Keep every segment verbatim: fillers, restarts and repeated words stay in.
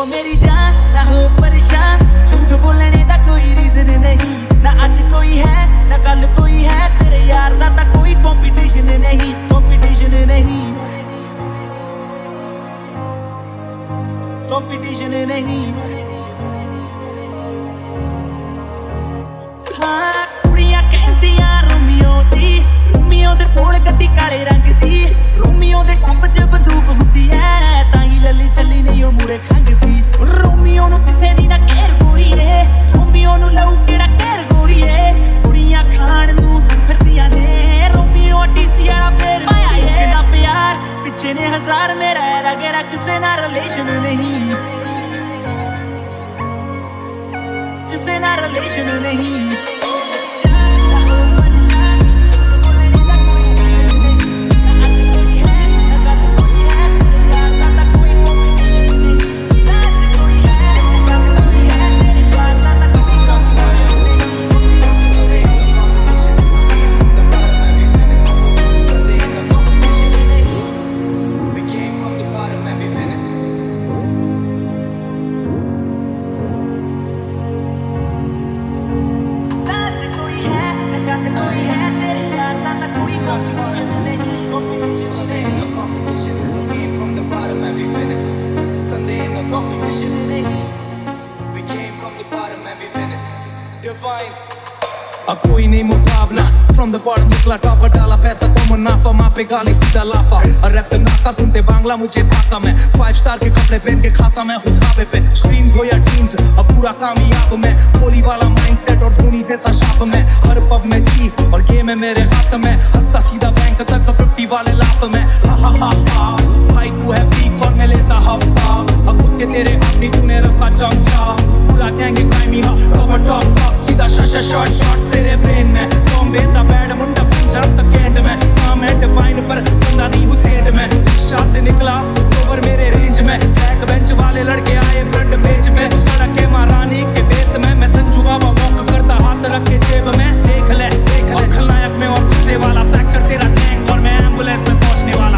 मेरी जान ना हो परेशान, झूठ बोलने दा कोई रीजन नहीं। ना आज कोई है ना कल कोई है, तेरे यार दा ता कोई कंपटीशन नहीं, कंपटीशन नहीं, कंपटीशन नहीं। हाँ कुड़ियां कहंदियां रोमियो दी, रोमियो दे कोल गड्डी काले रंग दी, रोमियो दे टंब च बंदूक हुंदी है, ताही लली चली नहीं ओ मुड़े खंगदी। रोमियो नू किसे दी ना केर गोरी है, रोमियो नू लऊ केड़ा केर गोरी है, कुड़ियां खाण नू फिरदियां ने, रोमियो टीसी वाला फेर पाया है। ना प्यार पिछे ने हजार, मेरा रगेरा किसे ना रिलेशन नहीं, किसे ना रिलेशन नहीं। कोई नहीं मुकाबला फ्रॉम द बॉटम निकला टॉपर, डाला पैसा तो मुनाफा, माँ पे गाली सीधा लाफा। और रैप पे नाका सुनते बांग्ला मुझे भाता, मैं फाइव स्टार के कपड़े पहन के खाता मैं हूँ ढाबे पे। स्ट्रीम्स हो या टीम्स अब पूरा कामयाब मैं, कोहली वाला माइंडसेट और धोनी जैसा शाप में। हर पब में जी और गेम है मेरे हाथ में, हंसता सीधा बैंक तक फिफ्टी वाले लाफ में। हा हा हा हा भाई तू है वीक और मैं लेता हफ्ता, अब खुद के तेरे अपनी तूने रखा चमचा। पूरा गैंग क्राइमी हा कवर टॉप टॉप, सीधा शॉट शॉट शॉट तेरे ब्रेन में। बॉम्बे दा बैड मुंडा पंजाब तक एंड में, नाम है डिवाइन पर बंदा नहीं हुसैन में। रिक्शा से निकला ओवर मेरे रेंज में, बैक बेंच वाले लड़के आए फ्रंट पेज में। तू सड़क के महारानी के बेस में, मैं संजू बाबा वॉक करता हाथ रख के जेब में। देख ले देख ले खलनायक में और गुस्से वाला, फ्रैक्चर तेरा टैंक और मैं एम्बुलेंस में पहुंचने वाला।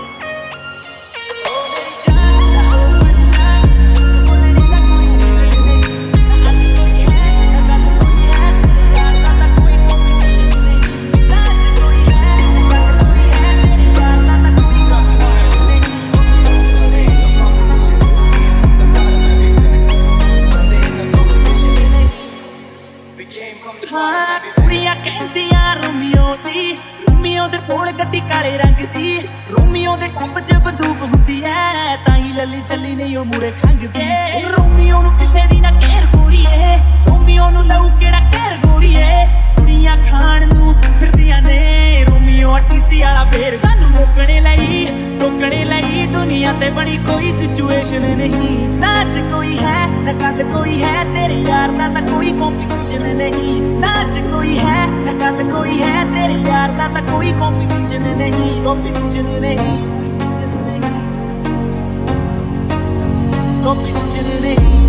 हाँ कुड़ियां कहंदियां रोमियो दी, रोमियो दे कोल गड्डी काले रंग दी, रोमियो दे टंब च बंदूक हुंदी है, ताही लली चली नहीं ओ मुड़े खंगदी। रोमियो नू किसे दी ना केर गोरी है, रोमियो नू लऊ केड़ा केर गोरी है, कुड़ियां खाण नू फिरदियां ने, रोमियो टीसी वाला फेर। सानू रोकने लई रोकने लई दुनिया ते बड़ी कोई सिचुएशन नहीं। ना आज कोई है ना कल कोई है, तेरे यार दा ता कोई कंपटीशन नहीं। ना आज कोई है ना कल कोई है, तेरे यार दा ता कोई कंपटीशन नहीं, कंपटीशन नहीं, कंपटीशन नहीं।